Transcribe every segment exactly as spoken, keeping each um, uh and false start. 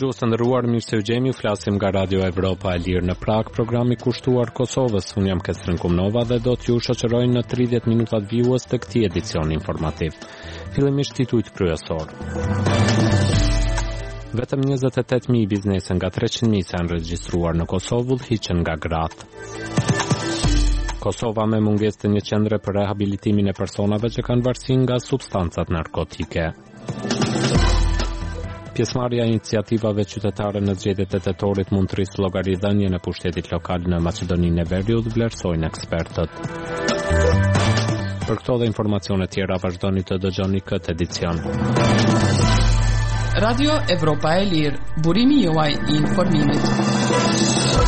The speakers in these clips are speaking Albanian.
Dëgjues të nderuar, mirë se u gjeni, flasim nga Radio Evropa e Lirë në Prag, programi kushtuar Kosovës. Unë jam Ketrin Kumnova dhe do t'ju shoqëroj në tridhjetë minutat vijues të këtij edicioni informativ. Fillimisht titujt kryesor. Vetëm njëzet e tetë mijë biznese nga treqind mijë se janë regjistruar në Kosovë udhëhiqen nga gratë. Kosova me mungesë të një qendre për rehabilitimin e personave që kanë varësi nga substancat narkotike. Pjesëmarrja e iniciativave qytetare në zgjedhjet e tetorit mund të rrisë llogaridhënien e pushtetit lokal në Maqedoninë e Veriut, vlerësojnë ekspertët. Për këto dhe informacione tjera vazhdoni të dëgjoni këtë edicion. Radio Evropa e Lirë, burimi juaj i informimit.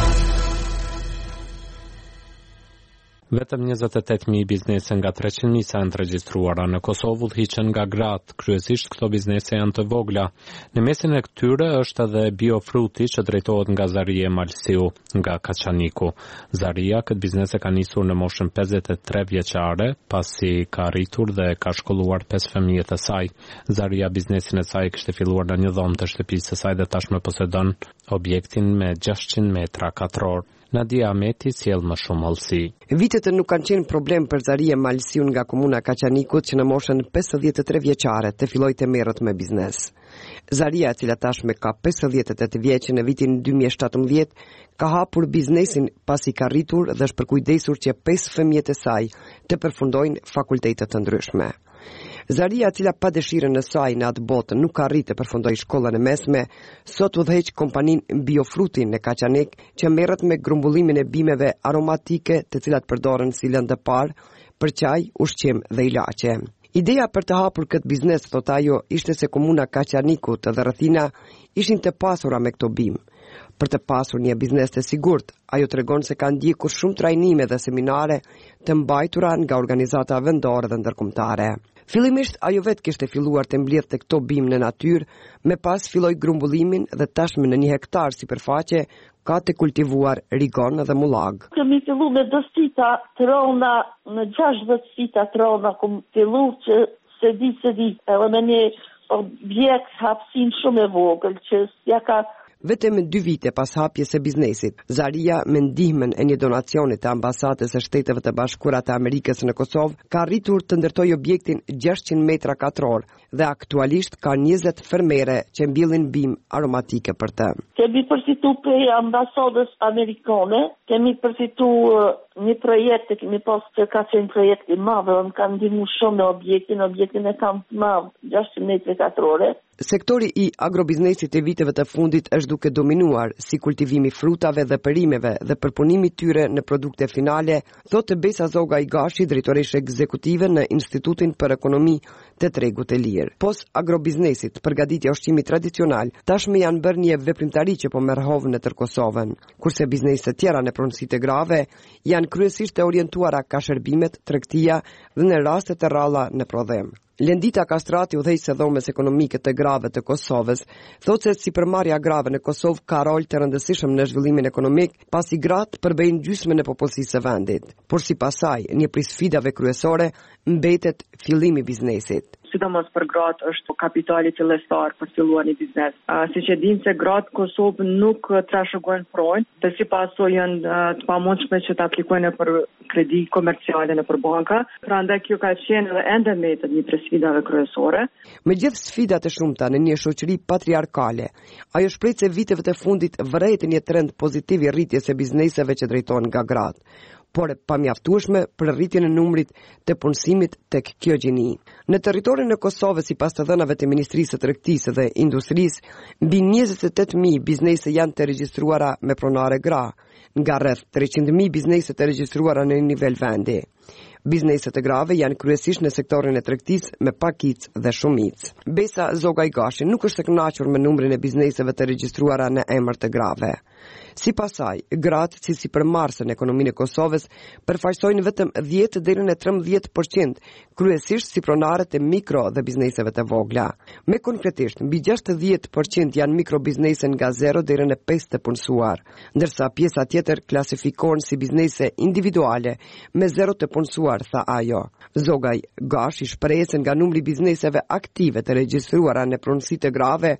Vetëm njëzet e tetë mijë biznese nga treqind mijë se janë të regjistruara në Kosovë udhëhiqen nga gratë. Kryesisht këto biznese janë të vogla. Në mesin e këtyre është edhe Biofruti që drejtohet nga Zaria Malsiu nga Kaçaniku. Zaria këtë biznes e ka nisur në moshën pesëdhjetë e tre vjeçare, pasi ka rritur dhe ka shkolluar pesë fëmijët e saj. Zaria biznesin e saj kishte filluar në një dhomë të shtëpisë së saj dhe tashmë posedon objektin me gjashtëqind metra katror. Nadia Ameti sjell më shumë hollësi. Vitet nuk kanë qenë problem për Zaria Malsiun nga komuna Kaçanikut që në moshën pesëdhjetë e tre vjeçare të filloi të merret me biznes. Zaria, e cila tashmë ka pesëdhjetë e tetë vjeç, në vitin dy mijë e shtatëmbëdhjetë ka hapur biznesin pasi ka rritur dhe është përkujdesur që pesë fëmijët e saj të përfundojnë fakultete të ndryshme. Zaria, e cila pa dëshirën e saj në atë botë nuk arrit të përfundojë shkollën e mesme, sot udhëheq kompaninë Biofruti në Kaçanik, që merret me grumbullimin e bimeve aromatike, të cilat përdoren si lëndë parë për çaj, ushqim dhe ilaçe. Ideja për të hapur këtë biznes, thot ajo, ishte se komuna Kaçanikut dhe rrethina ishin të pasura me këto bimë. Për të pasur një biznes të sigurt, ajo tregon se ka ndjekur shumë trajnime dhe seminare të mbajtura nga organizata vendore dhe ndërkombëtare. Fillimisht ajo vetë kishte filluar të mbledhte këto bimë në natyrë, me pas filloi grumbullimin dhe tashmë në një hektar sipërfaqe ka të kultivuar rigon dhe mullag. Kemi fillu me do fita të rona, në gjashtëdhjetë fita të rona, kum fillu që se di se di, edhe me një objekt hapësin shumë e vogël që ja ka. Vetëm dy vite pas hapjes së biznesit, Zaria, me ndihmën e një donacioni të ambasadës së Shteteve të Bashkuara të Amerikës në Kosovë, ka arritur të ndërtojë objektin gjashtëqind metra katror dhe aktualisht ka njëzet fermere që mbillin bimë aromatike për të. Kemi përfitu për ambasadës amerikane, kemi përfitu një projekt, kemi pas që ka qenë projekt i madh, dhe më kanë ndihmu shumë në objektin, objektin e kam të madh, gjashtëqind metra katrore. Sektori i agrobiznesit e viteve të fundit është duke dominuar, si kultivimi frutave dhe perimeve dhe përpunimi tyre në produkte finale, thotë Besa Zoga Igashi, drejtoreshe ekzekutive në Institutin për Ekonomi të Tregut të Lirë. Pos agrobiznesit, përgatitja ushqimit tradicional, tashmë janë bërë një veprimtari që po merr hovë në tër Kosovën, kurse bizneset tjera në pronësitë grave janë kryesisht e orientuara ka shërbimet, tregtia dhe në raste të rralla në prodhem. Lendita Kastrati, udhëheqëse dhomës ekonomike të grave të Kosovës, thotë se sipërmarrja grave në Kosovë ka rol të rëndësishëm në zhvillimin ekonomik, pasi gratë përbëjnë gjysmën e popullsisë së vendit. Por sipas saj, një prej sfidave kryesore mbetet fillimi i biznesit. Sidomos për gratë është kapitali fillestar për filluar një biznes. Uh, si që dinë se gratë Kosovë nuk trashëgojnë pronjë, dhe si paso janë uh, të pamundshme që të aplikojnë për kredi komerciale në për banka. Prandaj kjo ka qenë edhe ende mbetet një prej sfidave kryesore. Me gjithë sfidat e shumta në një shoqëri patriarkale, ajo shpreh se viteve të fundit vërejtë një trend pozitiv i rritjes së bizneseve që drejtohen nga gratë, por e pamjaftueshme për rritjen e numrit të punësimit tek kjo gjini. Në territorin e Kosovës, sipas të dhënave të Ministrisë së Tregtisë dhe Industrisë, mbi njëzet e tetë mijë biznese janë të regjistruara me pronare gra, nga rreth treqind mijë biznese të regjistruara në nivel vendi. Bizneset e grave janë kryesisht në sektorin e tregtisë me pakic dhe shumic. Besa Zoga Igashi nuk është e kënaqur me numrin e bizneseve të regjistruara në emër të grave. Sipas saj, gratë si sipërmarrëse në ekonominë e Kosovës përfaqësojnë vetëm dhjetë deri në trembëdhjetë përqind, kryesisht si pronarët e mikro dhe bizneseve të vogla. Me konkretisht, mbi gjashtëdhjetë përqind janë mikrobiznese nga zero deri në pesë të punësuar, ndërsa pjesa tjetër klasifikohen si biznese individuale me zero të punësuar, tha ajo. Zogaj Gash i shpreh se nga numri i bizneseve aktive të regjistruara në pronësi të grave,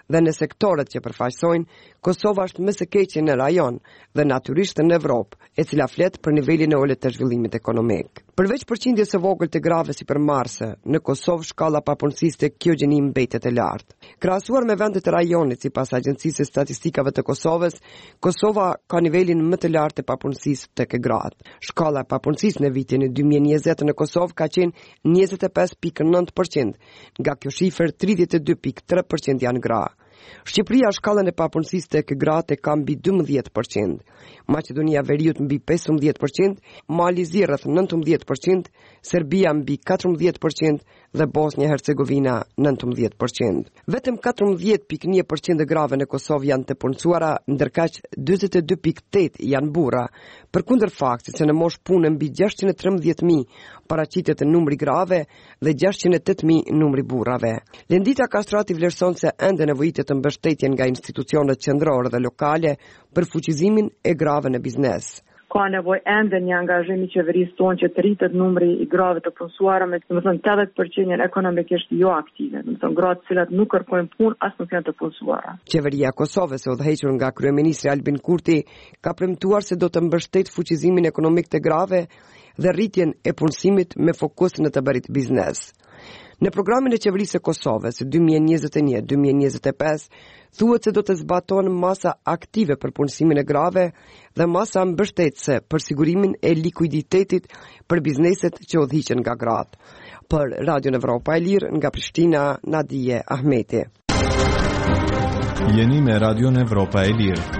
dhe në sektorët që përfaqësojnë, Kosova është më së keqe në rajon dhe natyrisht në Evropë, e cila flet për nivelin e ulët të zhvillimit ekonomik. Përveç përqindjes së vogël të grave si përmarrëse, në Kosovë shkalla papunësisë te kjo gjeni mbetet e lartë. Krahasuar me vendet e rajonit sipas Agjencisë së Statistikave të Kosovës, Kosova ka nivelin më të lartë të papunësisë tek gratë. Shkalla e papunësisë në vitin e dy mijë e njëzet në Kosovë ka qenë njëzet e pesë pikë nëntë përqind, nga kjo shifër tridhjetë e dy pikë tre përqind janë gra. Shqipëria shkallën e papunësisë tek gratë ka mbi dymbëdhjetë përqind, Maqedonia e Veriut mbi pesëmbëdhjetë përqind, Mali Zi rreth nëntëmbëdhjetë përqind, Serbia mbi katërmbëdhjetë përqind dhe Bosnia e Hercegovina nëntëmbëdhjetë përqind. Vetëm katërmbëdhjetë pikë një përqind e grave në Kosovë janë të punësuara, ndërkaq dyzet e dy pikë tetë janë burra, përkundër faktit se në moshë pune mbi gjashtëqind e trembëdhjetë mijë paraqitet numri grave dhe gjashtëqind e tetë mijë numri burrave. Lendita Kastrati vlerëson se ende nevojitet të mbështetjen nga institucionet qendrore dhe lokale për fuqizimin e grave në biznes. Ka nevojë ende një angazhim i qeverisë tonë që të rritet numri i grave të punësuara me, domethënë tetëdhjetë përqind janë ekonomikisht jo aktive, domethënë gratë të cilat nuk kërkojnë punë as nuk janë të punësuara. Qeveria e Kosovës, e udhëhequr nga kryeministri Albin Kurti, ka premtuar se do të mbështet fuqizimin ekonomik të grave dhe rritjen e punësimit me fokus në të bërit biznes. Në programin e qeverisë së Kosovës dy mijë e njëzet e një dy mijë e njëzet e pesë thuhet se do të zbatohen masa aktive për punësimin e grave dhe masa mbështetëse për sigurimin e likuiditetit për bizneset që udhëhiqen nga gratë. Për Radio Evropa e Lirë nga Prishtina, Nadije Ahmeti. Jeni me Radio Evropa e Lirë.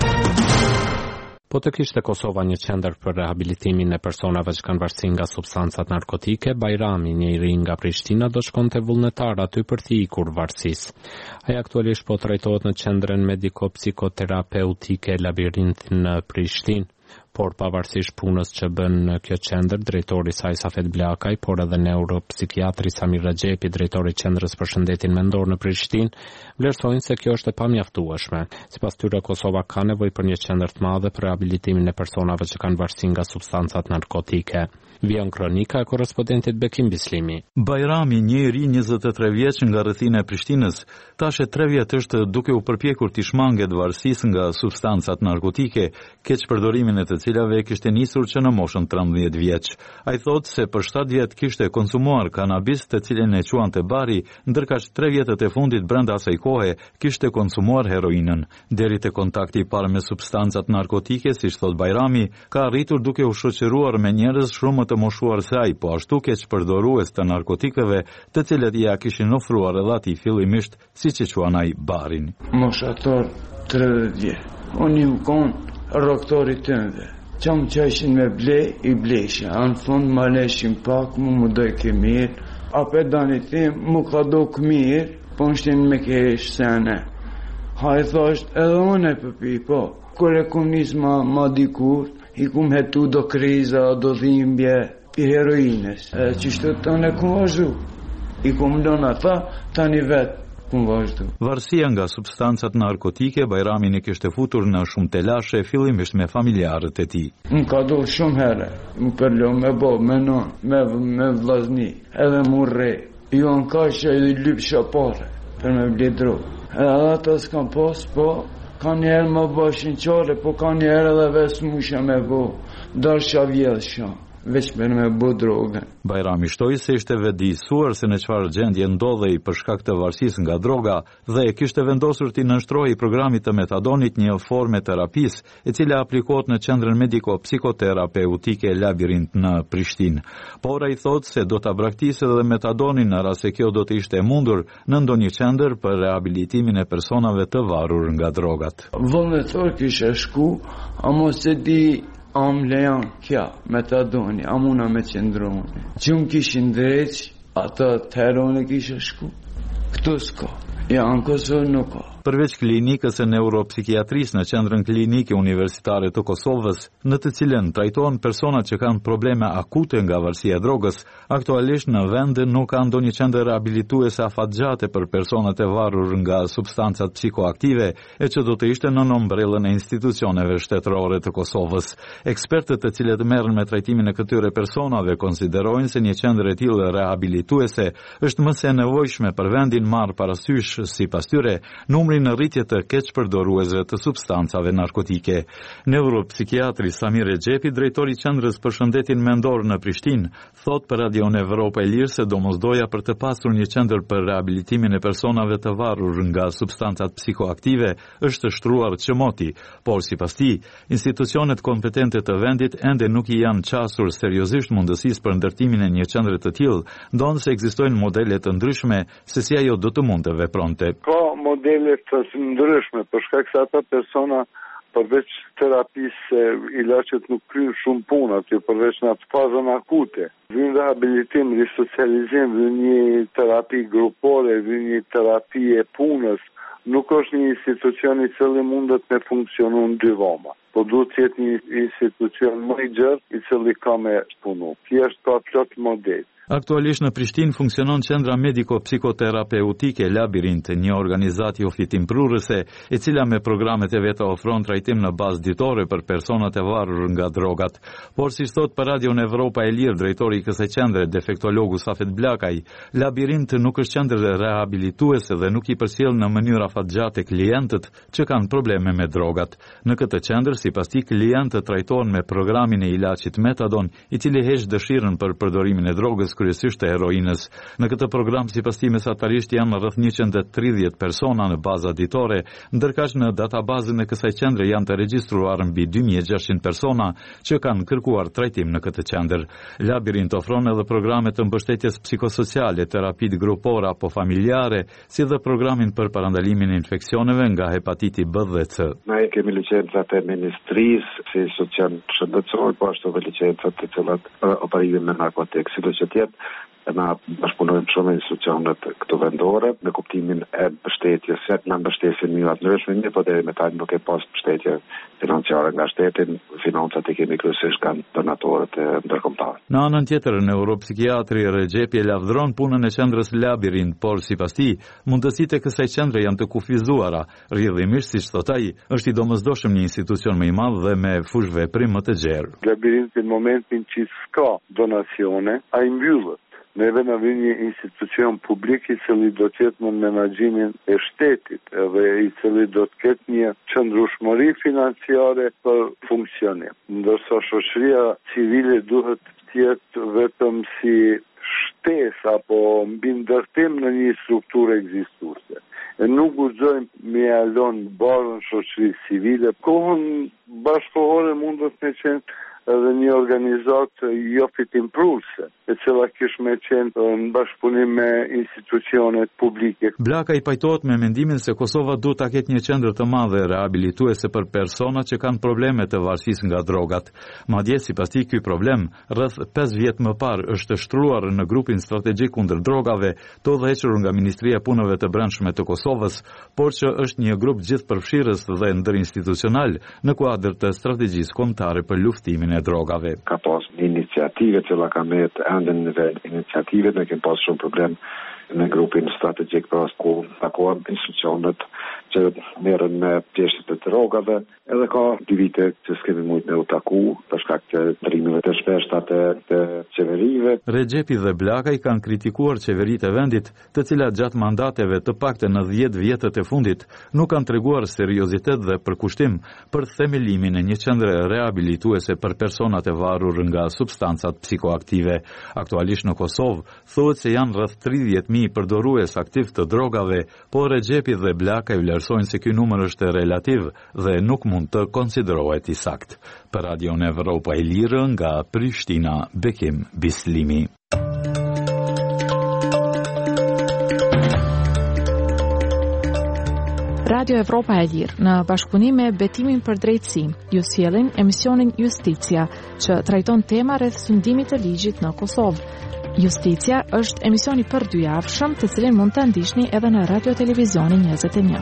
Po të kishte Kosova një qendër për rehabilitimin e personave që kanë varësi nga substancat narkotike, Bajrami, një i ri nga Prishtina, do shkonte vullnetar aty për t'i ikur varësisë. Ai aktualisht po trajtohet në qendrën mediko-psikoterapeutike Labirint në Prishtinë. Por pavarësisht punës që bën në kjo qendër, drejtori i saj Safet Blakaj, por edhe neuropsikiatri Samir Rexhepi, drejtori i qendrës për shëndetin mendor në Prishtinë, vlerësojnë se kjo është e pamjaftueshme. Sipas tyre, Kosova ka nevojë për një qendër të madhe për rehabilitimin e personave që kanë varësi nga substancat narkotike. Vion kronika e korrespondentit Bekim Bislimi. Bajrami, një i ri njëzet e tre vjeç nga rrethina e Prishtinës, tash e tre vjet është duke u përpjekur t'i shmanget varësisë nga substancat narkotike, keq përdorimin e të cilave kishte nisur që në moshën trembëdhjetë vjeç. Ai thotë se për shtatë vjet kishte konsumuar kanabis, të cilën e quante bari, ndërkaq tre vjetët e fundit brenda asaj kohe kishte konsumuar heroinën. Deri te kontakti i parë me substancat narkotike, siç thot Bajrami, ka arritur duke u shoqëruar me njerëz shumë të moshuar se ai, po ashtu keq përdorues të narkotikeve, të cilët ja kishin ofruar edhe atij fillimisht, siç e quan ai barin. Moshator tridhjetë vjeç. Unë u kon rroktori tënde. Qam që ishin me ble, i blesha. Në fund ma leshin pak, mu mu doj ke mirë. A pedani tim, mu ka do këmirë, po nështin me kesh sene. Ha i thosht, edhe unë e pëpi, po. Kër e kum nis ma, ma dikur, i kum hetu do kriza, do dhimbje, i heroines. E qishtu të në kum vazhdu. I kum lona ta, tani vetë. Varësia nga substancat narkotike, Bajrami në kishte futur në shumë telashe, fillimisht me familjarët e tij. Më ka do shumë herë, më përlo me bo, me non, me, me vlazni, edhe mu rre. Jo në ka që i lyp shapare, për me ble drogë. Edhe ata s'kam pas, po, ka njerë më bashin qare, po ka njerë edhe ves musha me bo, darë shavjedh shumë. Veç me me bu drogën. Bajrami shtoi se ishte vetëdijsuar se në çfarë gjendje ndodhej për shkak të varësisë nga droga dhe e kishte vendosur t'i nënshtrohej programit të metadonit, një formë terapisë e cila aplikohet në qendrën mediko-psikoterapeutike Labirint në Prishtinë. Por ai thotë se do ta braktisë edhe metadonin në rast se kjo do të ishte e mundur në ndonjë qendër për rehabilitimin e personave të varur nga drogat. Vullnetor kisha shku, a mos e di am lejan kja, metadoni, amuna me qendroni. Gjumë kishin dreq, ata të herone kisha shku. Këtu s'ka. Ja, në Kosovë nuk ka. Përveç klinikës së neuropsikiatrisë në Qendrën Klinike Universitare të Kosovës, në të cilën trajtohen persona që kanë probleme akute nga varësia e drogës, aktualisht në vend nuk ka ndonjë qendër rehabilituese afatgjate për personat e varur nga substancat psikoaktive, e që do të ishte në ombrellën e institucioneve shtetërore të Kosovës. Ekspertët të cilët merren me trajtimin e këtyre personave konsiderojnë se një qendër e tillë rehabilituese është më se nevojshme për vendin marrë parasysh, sipas tyre, numrin në rritje të keqpërdoruesve të substancave narkotike. Neuropsikiatri Samir Rexhepi, drejtori i qendrës për shëndetin mendor në Prishtinë, thot për Radion Evropa e Lirë se domosdoja për të pasur një qendër për rehabilitimin e personave të varur nga substancat psikoaktive është shtruar çmoti, por sipas tij, institucionet kompetente të vendit ende nuk i janë qasur seriozisht mundësisë për ndërtimin e një qendre të tillë, ndonë se ekzistojnë modele të ndryshme se si ajo do të mund të vepronte. Ka modele të ndryshme për shkak se ata persona përveç terapisë ilaçet nuk kryen shumë punë aty, përveç në atë fazën akute. Vjen rehabilitim, risocializim, vjen një terapi grupore, vjen një terapi e punës. Nuk është një institucion i cili mundet me funksionu në dy voma, po duhet të jetë një institucion më i gjerë i cili ka me punu. Thjesht ka plot model. Aktualisht në Prishtinë funksionon qendra mediko-psikoterapeutike Labirint, një organizatë jofitimprurëse, e cila me programet e veta ofron trajtim në bazë ditore për personat e varur nga drogat. Por si thot për Radion Evropa e Lirë drejtori i kësaj qendre, defektologu Safet Blakaj, Labirint nuk është qendër rehabilituese dhe nuk i përcjell në mënyrë afatgjate klientët që kanë probleme me drogat. Në këtë qendër, sipas tij, klientët trajtohen me programin e ilaçit Metadon, i cili heq dëshirën për përdorimin e drogës, kryesisht e heroinës. Në këtë program, sipas tij, mesatarisht janë rreth njëqind e tridhjetë persona në baza ditore, ndërkaq në databazën e kësaj qendre janë të regjistruar mbi dy mijë e gjashtëqind persona që kanë kërkuar trajtim në këtë qendër. Labirint ofron edhe programe të mbështetjes psikosociale, terapit grupore apo familjare, si dhe programin për parandalimin e infeksioneve nga hepatiti B dhe C. Ne kemi licencat e ministrisë, si social shëndetësor, po ashtu edhe licencat të cilat operimin me narkotik, sidoqoftë na bashkëpunojmë shumë me institucionet këto vendore në kuptimin e mbështetjes, se në mbështetjen më të ndryshme, po deri më tani nuk e pas mbështetje financiare nga shteti, financat e kemi kryesisht kanë donatorët e ndërkombëtar. Në anën tjetër, neuropsikiatri Rexhepi e lavdron punën e qendrës Labirint, por sipas tij, mundësitë e kësaj qendre janë të kufizuara. Rrjedhimisht, siç thot ai, është i domosdoshëm një institucion më i madh dhe me fushë veprim më të gjerë. Labirinti në momentin që s'ka donacione, ai mbyllet. Neve në vjen një institucion publik i cili do të jetë në menaxhimin e shtetit edhe i cili do të ketë një qëndrueshmëri financiare për funksionim. Ndërsa shoqëria civile duhet të jetë vetëm si shtesë apo mbi ndërtim në një strukturë ekzistuese. E nuk guxojmë me alon barën shoqërisë civile. Kohën bashkëkohore mundet me qenë edhe një organizatë jofitimprurëse, e cila kish me qenë në bashkëpunim me institucionet publike. Blaka i pajtohet me mendimin se Kosova duhet ta ketë një qendër të madhe rehabilituese për persona që kanë probleme të varësisë nga drogat. Madje sipas tij ky problem rreth pesë vjet më parë është shtruar në grupin strategjik kundër drogave, të udhëhequr nga Ministria e Punëve të Brendshme të Kosovës, por që është një grup gjithëpërfshirës dhe ndërinstitucional në kuadër të strategjisë kombëtare për luftimin e drogave. Ka pas iniciative që la ka me të ende në nivel iniciative, ne kemi pas shumë problem në grupin strategjik për asë ku takohen institucionet që merren me pjesët e drogave, edhe ka dy vite që s'kemi mujt me u taku për shkak të ndryrimeve të shpeshta të, të qeverive. Rexhepi dhe Blakaj kanë kritikuar qeveritë e vendit, të cilat gjatë mandateve të paktën në dhjetë vjetët e fundit nuk kanë treguar seriozitet dhe përkushtim për themelimin e një qendre rehabilituese për personat e varur nga substancat psikoaktive. Aktualisht në Kosovë thuhet se janë rreth tridhjetë mijë përdorues aktiv të drogave, por Rexhepi dhe Blakaj vlerësojnë se ky numër është relativ dhe nuk mund të konsiderohet i saktë. Për Radion Evropa e Lirë nga Prishtina, Bekim Bislimi. Radio Evropa e Lirë, në bashkëpunim me Betimin për Drejtësi, ju sjellin emisionin Justicia, që trajton tema rreth sundimit të ligjit në Kosovë. Justicia është emisioni për dy javëshëm të cilin mund të ndiqni edhe në Radio Televizioni njëzet e një.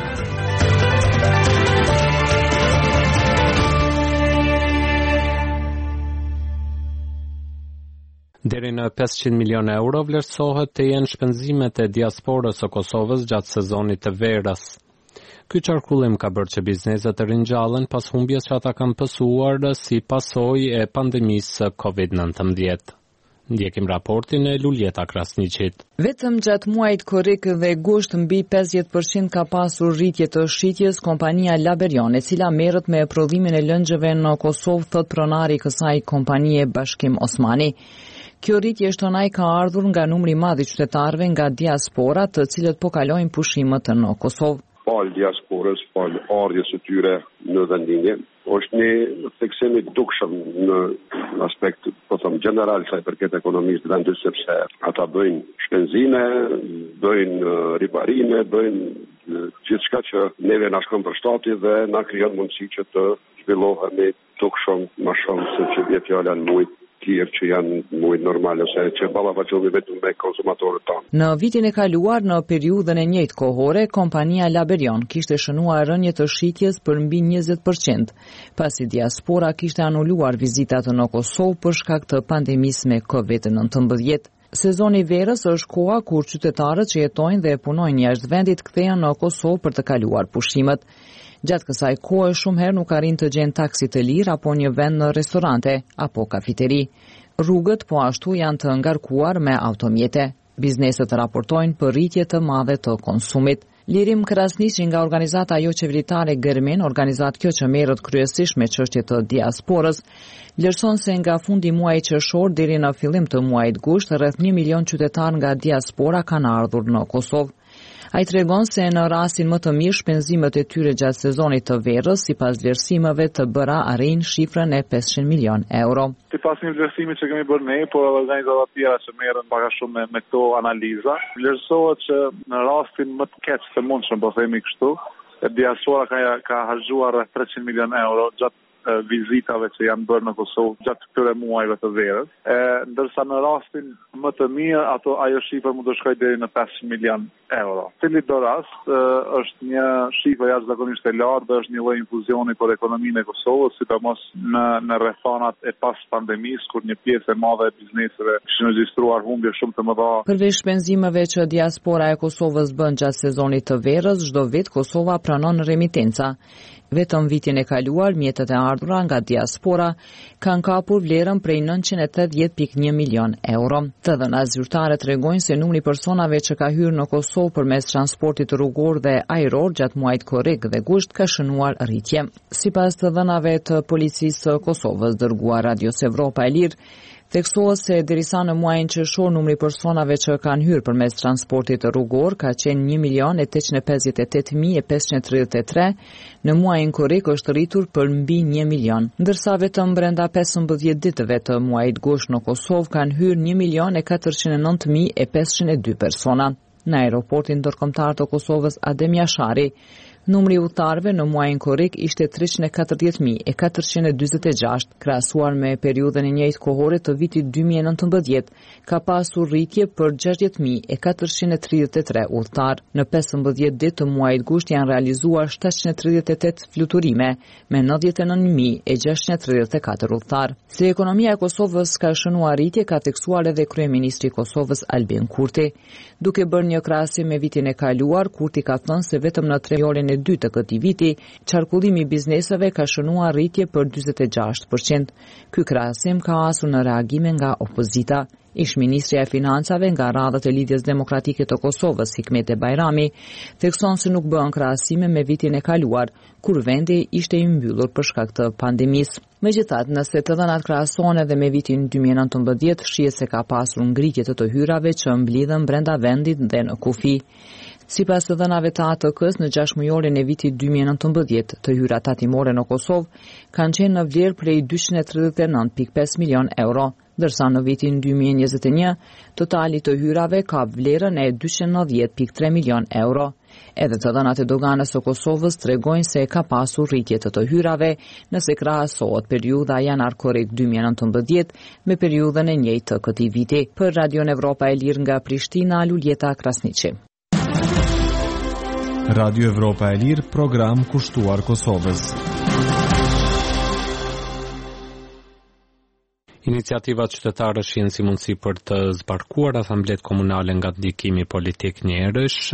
Deri në pesëqind milion euro vlerësohet të jenë shpenzimet e diasporës së Kosovës gjatë sezonit të verës. Ky qarkullim ka bërë që bizneset të ringjallen pas humbjes që ata kanë pësuar si pasojë e pandemisë covid nëntëmbëdhjetë. Ndjekim raportin e Luljeta Krasniqit. Vetëm gjatë muajit korrik dhe gusht mbi pesëdhjetë përqind ka pasur rritje të shitjes kompania Laberion, e cila merret me prodhimin e lëngjeve në Kosovë, thot pronari i kësaj kompanie Bashkim Osmani. Kjo rritje shtonaj ka ardhur nga numri i madh i qytetarëve nga diaspora, të cilët po kalojnë pushimet në Kosovë. Palë diasporës, palë ardhjes së tyre në vendinje, është një theksim i dukshëm në aspekt, po them, general sa i përket ekonomisë të vendit, sepse ata bëjnë shpenzime, bëjnë riparime, bëjnë gjithçka që neve na shkon për shtati dhe na krijon mundësi që të zhvillohemi dukshëm më shumë se që vjen fjala në muaj tjerë që janë mujt normale ose që ballafaqohemi vetëm me konsumatorët tanë. Në vitin e kaluar, në periudhën e njëjtë kohore, kompania Laberion kishte shënuar rënje të shitjes për mbi njëzet përqind, pasi diaspora kishte anuluar vizitat në Kosovë për shkak të pandemisë me covid nëntëmbëdhjetë. Sezoni verës është koha kur qytetarët që jetojnë dhe punojnë jashtë vendit kthehen në Kosovë për të kaluar pushimet. Gjatë kësaj kohe shumë herë nuk arrin të gjenë taksi të lirë apo një vend në restorante apo kafiteri. Rrugët po ashtu janë të ngarkuar me automjete. Bizneset raportojnë për rritje të madhe të konsumit. Lirim Krasniqi nga organizata jo qeveritare Germin, organizatë kjo që merret kryesisht me çështje të diasporës, vlerëson se nga fundi muajit qershor deri në fillim të muajit gusht, rreth një milion qytetar nga diaspora kanë ardhur në Kosovë. Ai tregon se në rastin më të mirë shpenzimet e tyre gjatë sezonit të verës, sipas vlerësimeve të bëra, arrin shifrën e pesëqind milion euro. Sipas një vlerësimi që kemi bërë ne, por edhe organizata të tjera që merren pak a shumë me, me këto analiza, vlerësohet që në rastin më të keq të mundshëm, po themi kështu, diaspora ka ka harxuar rreth treqind milion euro gjatë vizitave që janë bërë në Kosovë gjatë këtyre muajve të verës, e, ndërsa në rastin më të mirë ato ajo shifër mund të shkojë deri në pesëqind milion euro. Cili do rast e, është një shifër jashtëzakonisht e lartë dhe është një lloj infuzioni për ekonominë e Kosovës, sidomos në në rrethonat e pas pandemisë, kur një pjesë e madhe e bizneseve kishin regjistruar humbje shumë të mëdha. Përveç shpenzimeve që diaspora e Kosovës bën gjatë sezonit të verës, çdo vit Kosova pranon remitenca. Vetëm vitin e kaluar, mjetet e ardhura nga diaspora kanë kapur vlerën prej nëntëqind e tetëdhjetë pikë një milion euro. Të dhënat zyrtare tregojnë se numri i personave që ka hyrë në Kosovë përmes transportit rrugor dhe ajror gjatë muajit korrik dhe gusht ka shënuar rritje. Sipas të dhënave të policisë së Kosovës dërguar Radios Evropa e Lirë, theksohet se derisa në muajin qershor numri i personave që kanë hyrë përmes transportit rrugor ka qenë një milion e tetëqind e pesëdhjetë e tetë mijë e pesëqind e tridhjetë e tre, në muajin korrik është rritur për mbi një milion, ndërsa vetëm brenda pesëmbëdhjetë ditëve të muajit gusht në Kosovë kanë hyrë një milion e katërqind e nëntë mijë e pesëqind e dy persona. Në aeroportin ndërkombëtar të Kosovës Adem Jashari, numri i udhëtarëve në muajin korrik ishte treqind e katërdhjetë mijë e katërqind e dyzet e gjashtë, krahasuar me periudhën e njëjtë kohore të vitit dy mijë e nëntëmbëdhjetë, ka pasur rritje për gjashtëdhjetë mijë e katërqind e tridhjetë e tre udhëtar. Në pesëmbëdhjetë ditë të muajit gusht janë realizuar shtatëqind e tridhjetë e tetë fluturime me nëntëdhjetë e nëntë mijë e gjashtëqind e tridhjetë e katër udhëtar. Se ekonomia e Kosovës ka shënuar rritje, ka theksuar edhe kryeministri i Kosovës Albin Kurti. Duke bërë një krahasim me vitin e kaluar, Kurti ka thënë se vetëm në tre muajin e dytë të këtij viti, qarkullimi i bizneseve ka shënuar rritje për dyzet e gjashtë përqind. Ky krahasim ka hasur në reagime nga opozita. Ish ministrja e financave nga radhët e Lidhjes Demokratike të Kosovës, Hikmete Bajrami, thekson se nuk bën krahasime me vitin e kaluar, kur vendi ishte i mbyllur për shkak të pandemisë. Megjithatë, nëse të dhënat krahasohen edhe me vitin dy mijë e nëntëmbëdhjetë, shihet se ka pasur ngritje të të hyrave që mblidhen brenda vendit dhe në kufi. Sipas të dhënave të A T K-s, në gjashtë-mujorin e vitit dy mijë e nëntëmbëdhjetë, të hyrat tatimore në Kosovë kanë qenë në vlerë prej dyqind e tridhjetë e nëntë pikë pesë milion euro, ndërsa në vitin dy mijë e njëzet e një totali të hyrave ka vlerën e dyqind e nëntëdhjetë pikë tre milion euro. Edhe të dhënat e doganës së Kosovës tregojnë se ka pasur rritje të të hyrave nëse krahasohet periudha janar-korrik dy mijë e nëntëmbëdhjetë me periudhën e njëjtë të këtij viti. Për Radion Evropa e Lirë nga Prishtina, Luljeta Krasniqi. Radio Evropa e Lirë, program kushtuar Kosovës. Iniciativat qytetarësh janë si mundësi për të zbarkuar asamblet komunale nga ndikimi politik njerësh.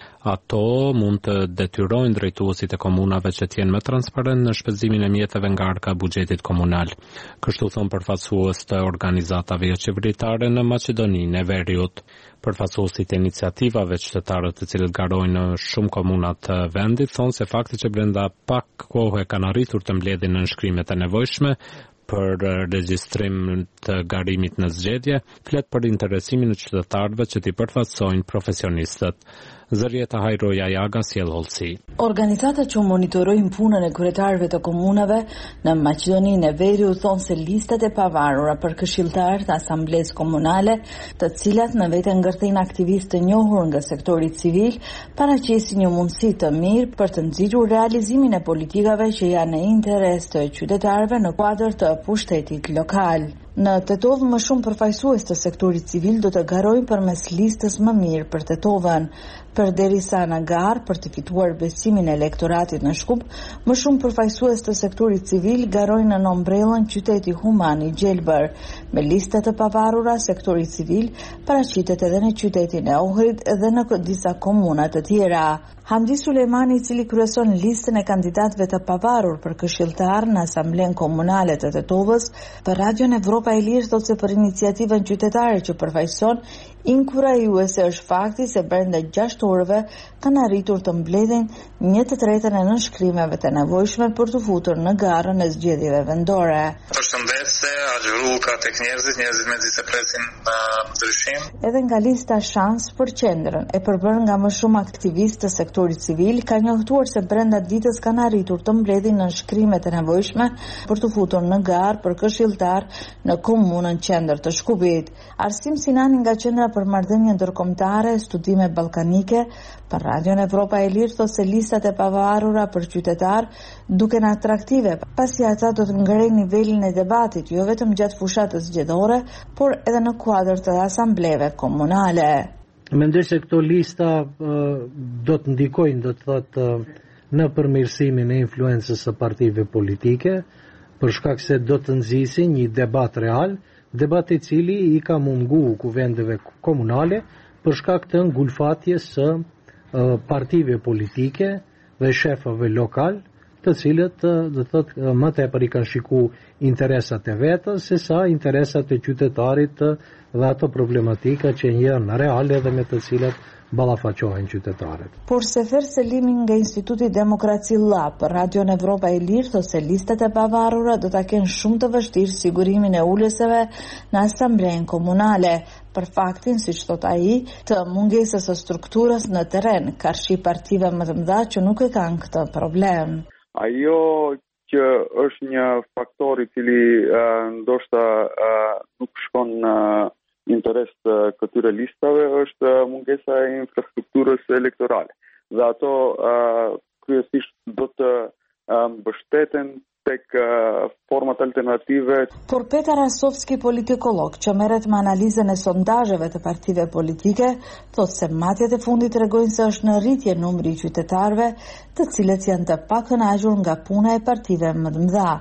Ato mund të detyrojnë drejtuesit e komunave që të jenë më transparent në shpenzimin e mjeteve nga arka e buxhetit komunal. Kështu thon përfaqësues të organizatave jo qeveritare në Maqedoninë e Veriut. Përfaqësuesit e iniciativave qytetare të cilët garojnë në shumë komuna të vendit thonë se fakti që brenda pak kohë kanë arritur të mbledhin në nënshkrimet e nevojshme për regjistrim të garimit në zgjedhje, flet për interesimin e qytetarëve që t'i përfaqësojnë profesionistët. Zërieta Hajroja Jaga sjell hollësi. Organizata që monitorojnë punën e kryetarëve të komunave në Maqedoninë e Veriut thonë se listat e pavarura për këshilltarë të asamblesë komunale, të cilat në vete ngërthejnë aktivistë të njohur nga sektori civil, paraqesin një mundësi të mirë për të nxirur realizimin e politikave që janë në interes të qytetarëve në kuadër të pushtetit lokal. Në Tetov më shumë përfaqësues të sektorit civil do të garojnë përmes listës më mirë për Tetovën, përderisa në garë për të fituar besimin e elektoratit në Shkup, më shumë përfaqësues të sektorit civil garojnë në ombrellën qyteti human i Gjelbër. Me listat të pavarura, sektori civil paraqitet edhe në qytetin e Ohrid dhe në disa komuna të tjera. Hamdi Sulejmani, i cili kryeson listën e kandidatëve të pavarur për këshilltar në Asamblenë Komunale të Tetovës, për Radion Evropa e Lirë thotë se për iniciativën qytetare që përfaqëson, inkurajuese është fakti se brenda gjashtë orëve kanë arritur të mbledhin një të tretën e nënshkrimeve të nevojshme për të futur në garën e zgjedhjeve vendore. Përshëndetje, agjëru ka tek njerëzit, njerëzit me disa presin ndryshim. Edhe nga lista Shans për qendrën, e përbërë nga më shumë aktivistë të sektorit civil, ka njohtuar se brenda ditës kanë arritur të mbledhin nënshkrimet e nevojshme për të futur në garë për këshilltar në komunën qendër të Shkupit. Arsim Sinani nga qendra për marrëdhënie ndërkombëtare, studime ballkanike, për Radion Evropa e Lirë thotë se listat e pavarura për qytetar duken atraktive, pasi ata do të ngrenë nivelin e debatit, jo vetëm gjatë fushatës zgjedhore, por edhe në kuadër të asambleve komunale. Mendoj se këto lista uh, do të ndikojnë, do të thotë, uh, në përmirësimin e influencës së partive politike, për shkak se do të nxisin një debat real, debat i cili i ka mungu kuvendeve komunale për shkak të ngulfatjes së uh, partive politike dhe shefave lokal, të cilët uh, do të thotë më tepër i kanë shikuar interesat e vetës se sa interesat e qytetarit uh, dhe ato problematika që janë reale dhe me të cilat ballafaqohen qytetarët. Por Sefer Selimi nga Instituti Demokraci Lab për Radion Evropa e Lirë thotë se listat e pavarura do ta kenë shumë të vështirë sigurimin e ulëseve në asamblenë komunale, për faktin, siç thot ai, të mungesës së strukturës në terren, karshi partive më të mëdha që nuk e kanë këtë problem. Ajo që është një faktor i cili uh, ndoshta uh, nuk shkon në uh, interes të këtyre listave është mungesa e infrastrukturës elektorale. Dhe ato uh, kryesisht do të uh, mbështeten tek uh, format alternative. Por Petar Asovski, politikolog, që merret me analizën e sondazheve të partive politike, thotë se matjet e fundit tregojnë se është në rritje numri i qytetarëve, të cilët janë të pakënaqur nga puna e partive më të mëdha.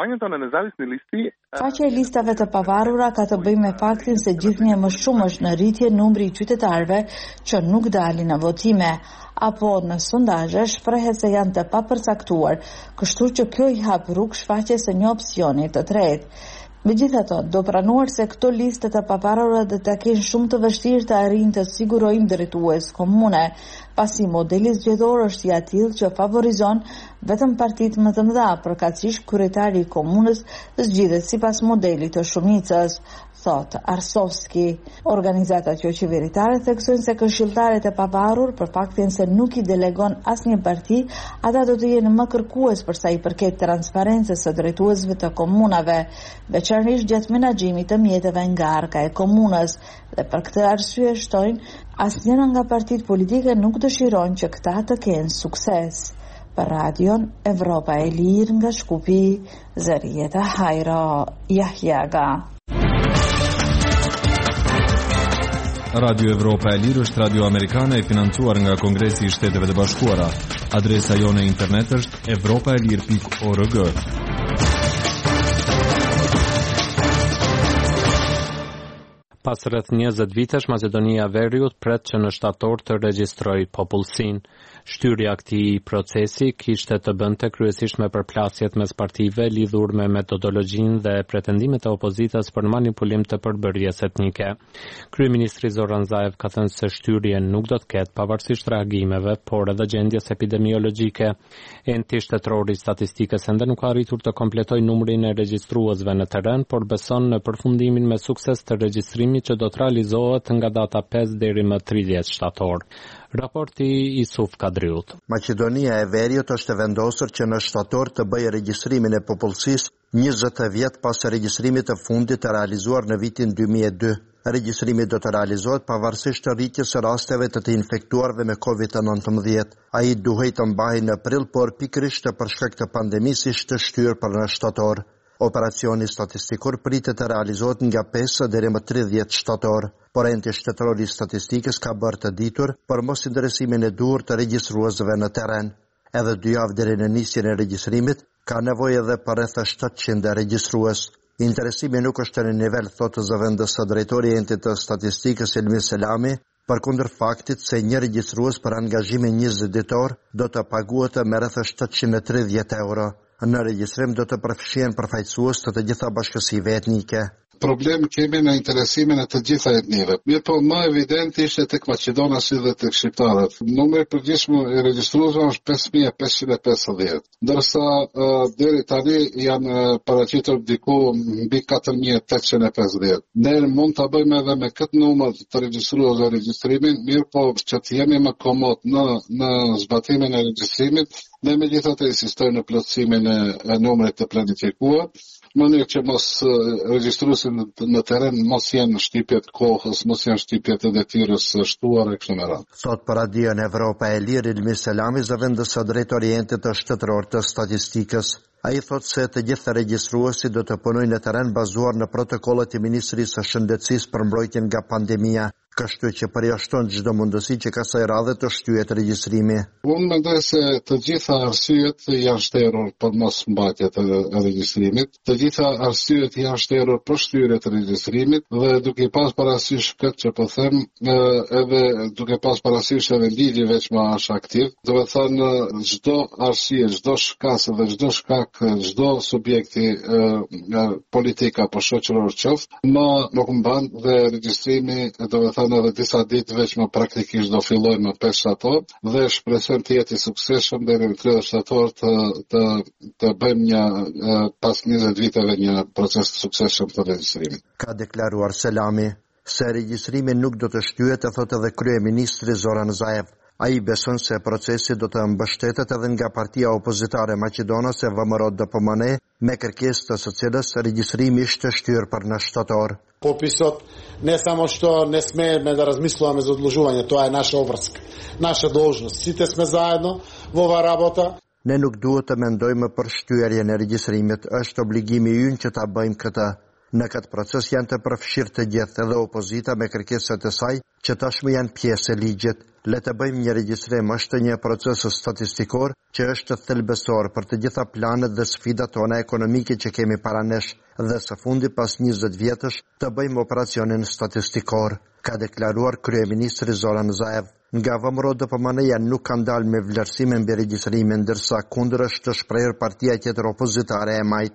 Faqja e listave të pavarura ka të bëjë me faktin se gjithnjë më shumë është në rritje numri i qytetarëve që nuk dalin në votime, apo në sondazhe shprehet se janë të papërcaktuar, kështu që kjo i hap rrugë shfaqjes së një opsioni të tretë. Megjithatë, do pranuar se këto listë të pavarura do të kenë shumë të vështirë të arrijnë të sigurojnë drejtues komune, pasi modeli zgjedhor është i tillë që favorizon Vetëm partitë më të mëdha, përkatësisht kryetari i komunës, zgjidhet sipas modelit të shumicës, thot Arsovski. Organizatat jo qeveritare theksojnë se këshilltarët e pavarur, për faktin se nuk i delegon asnjë parti, ata do të jenë më kërkues për sa i përket transparencës së drejtuesve të komunave, veçanërisht gjatë menaxhimit të mjeteve nga arka e komunës, dhe për këtë arsye shtojnë asnjëra nga partitë politike nuk dëshiron që këta të kenë sukses. Për radion Evropa e Lirë nga Shkupi, Zërieta Hajro Jahjaga. Radio Evropa e Lirë është radio amerikane e financuar nga Kongresi i Shteteve të Bashkuara. Adresa jone internet është evropaelir pikë org. Pas rreth njëzet vitesh, Maqedonia e Veriut pret që në shtator të regjistrojë popullsinë. Shtyrja këtij procesi kishte të bënte kryesisht me përplasjet mes partive lidhur me metodologjinë dhe pretendimet e opozitës për manipulim të përbërjes etnike. Kryeministri Zoran Zaev ka thënë se shtyrje nuk do të ketë pavarësisht reagimeve, por edhe gjendjes epidemiologjike. Enti shtetëror i statistikës ende nuk ka arritur të kompletojë numrin e regjistruesve në terren, por beson në përfundimin me sukses të regjistrimit që do të realizohet nga data pesë deri më tridhjetë shtator. Raporti i Suf Kadriut. Maqedonia e Veriut është vendosur që në shtator të bëjë regjistrimin e popullsisë njëzet vjet pas regjistrimit të fundit të realizuar në vitin dy mijë e dy. Regjistrimi do të realizohet pavarësisht të rritjes së rasteve të të infektuarve me kovid nëntëmbëdhjetë. Ai duhej të mbahej në prill, por pikërisht për shkak të pandemisë ishte shtyrë për në shtator. Operacioni statistikor pritet të realizohet nga pesë deri më tridhjetë shtator, por enti shtetëror i statistikës ka bërë të ditur për mos interesimin e duhur të regjistruesve në terren. Edhe dy javë deri në nisjen e regjistrimit ka nevojë edhe për rreth shtatëqind regjistrues. Interesimi nuk është në nivel, thotë zëvendësë drejtori i entit të statistikës Elmi Selami, përkundër faktit se një regjistrues për angazhimin njëzet ditor do të paguhet me rreth shtatëqind e tridhjetë euro. Në regjistrim do të përfshihen përfaqësues të të gjitha bashkësive etnike. Problem kemi në interesimin e të gjitha etnive. Mirë po, më evident ishte tek maqedonasi dhe tek shqiptarët. Numri përgjithshëm i regjistruesve është pesë mijë e pesëqind e pesëdhjetë, ndërsa uh, deri tani janë uh, paraqitur diku mbi katër mijë e tetëqind e pesëdhjetë. Ne mund ta bëjmë edhe me këtë numër të regjistruesve regjistrimin, mirë po që të jemi më komod në në zbatimin e regjistrimit, ne megjithatë insistojmë në plotësimin e, e numrit të planifikuar, në mënyrë që mos regjistruesin në terren mos janë shtypjet kohës, mos janë shtypjet e detyrës së shtuar e kështu me radhë. Sot për radion Evropa e Lirë, Elmi Selami, zëvendësë drejtori i entit të shtetëror të statistikës. Ai thotë se të gjithë regjistruesit do të punojnë në terren bazuar në protokollet e Ministrisë së Shëndetësisë për mbrojtjen nga pandemia, kështu që përjashton çdo mundësi që kësaj radhe të shtyhet regjistrimi. Unë mendoj se të gjitha arsyet janë shterur për mos mbajtje të regjistrimit, të gjitha arsyet janë shterur për shtyrje të regjistrimit dhe duke pas parasysh këtë që po them, edhe duke pas parasysh edhe ligji veç më është aktiv, do të thënë çdo arsye, çdo shkas dhe çdo shkak, çdo subjekti e, politika apo shoqëror qoftë, më nuk mban dhe regjistrimi do të thënë edhe disa ditë veç më praktikisht do filloj më pesë shtator dhe shpresojmë të jetë i suksesshëm deri në tridhjetë shtator të të të bëjmë një e, pas njëzet viteve një proces të suksesshëm të regjistrimit. Ka deklaruar Selami se regjistrimi nuk do të shtyhet, e thotë edhe kryeministri Zoran Zaev. Ai beson se procesi do të mbështetet edhe nga partia opozitare maqedonase V M R O D P M N me kërkesë të së cilës regjistrimi ishte shtyrë për në shtator. Popisot ne samo što ne smeme da razmisluvаме за odluživanje, to je naša obvrska, naša должност. Сите сме заедно во ова работа. Ne nuk duhet të mendojmë për shtyerjen e regjistrimit, është obligimi ynë që ta bëjmë këtë. Në këtë proces janë të përfshirë të gjithë edhe opozita me kërkesat e saj që tashmë janë pjesë e ligjit. Le të bëjmë një regjistrim, është një proces statistikor që është thelbësor për të gjitha planet dhe sfidat tona ekonomike që kemi para nesh dhe së fundi pas njëzet vjetësh të bëjmë operacionin statistikor, ka deklaruar kryeministri Zoran Zaev. Nga V M R O D P M N-ja nuk ka dalë me vlerësimin mbi regjistrimin, ndërsa kundër është të shprehur partia tjetër opozitare e Majta.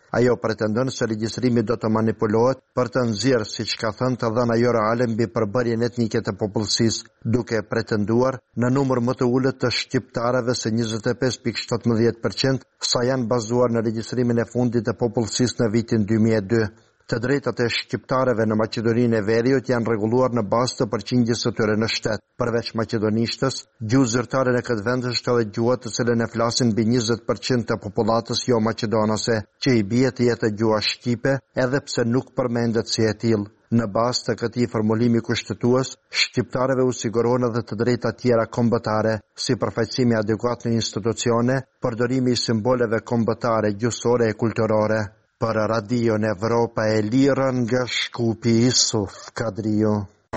Ajo pretendon se regjistrimi do të manipulohet për të nxjerrë, siç ka thënë, të dhëna jo reale mbi përbërjen etnike të popullsisë, duke pretenduar në numër më të ulët të shqiptarëve se njëzet e pesë pikë shtatëmbëdhjetë përqind, sa janë bazuar në regjistrimin e fundit të popullsisë në vitin dy mijë e dy. Të drejtat e shqiptarëve në Maqedoninë e Veriut janë rregulluar në bazë të përqindjes së tyre në shtet. Përveç maqedonishtës, gjuhë zyrtare në këtë vend është edhe gjuha të cilën e flasin mbi njëzet përqind të popullatës jo maqedonase, që i bie të jetë gjuha shqipe, edhe pse nuk përmendet si e tillë. Në bazë të këtij formulimi kushtetues, shqiptarëve u sigurohen edhe të drejta tjera kombëtare, si përfaqësimi adekuat në institucione, përdorimi i simboleve kombëtare, gjuhësore e kulturore. Për Radion Evropa e Lirë nga Shkupi, Isuf Kadriu.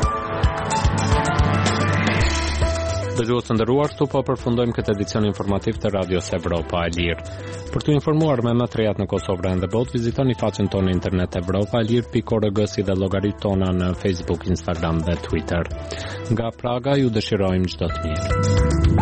Dëgjues të nderuar, këtu po përfundojmë këtë edicion informativ të Radios Evropa e Lirë. Për të informuar me më të rehat në Kosovë dhe botë, vizitoni faqen tonë në internet evropa e lirë pikë org si dhe llogaritë tona në Facebook, Instagram dhe Twitter. Nga Praga ju dëshirojmë çdo të mirë.